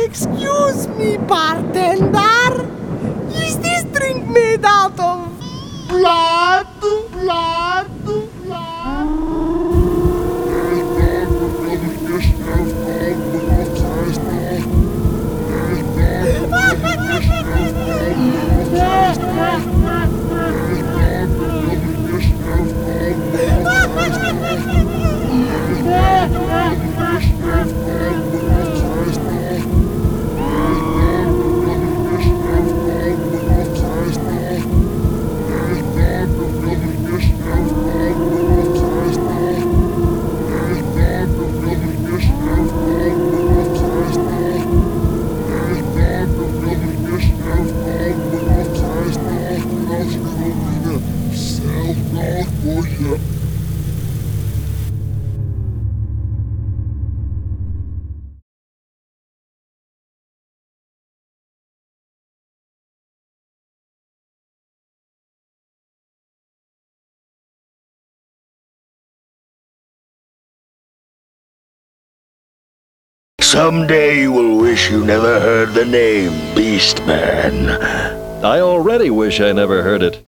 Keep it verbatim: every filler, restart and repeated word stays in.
Excuse me, bartender. Is this drink made out of blood? Blood? Someday you will wish you never heard the name Beastman. I already wish I never heard it.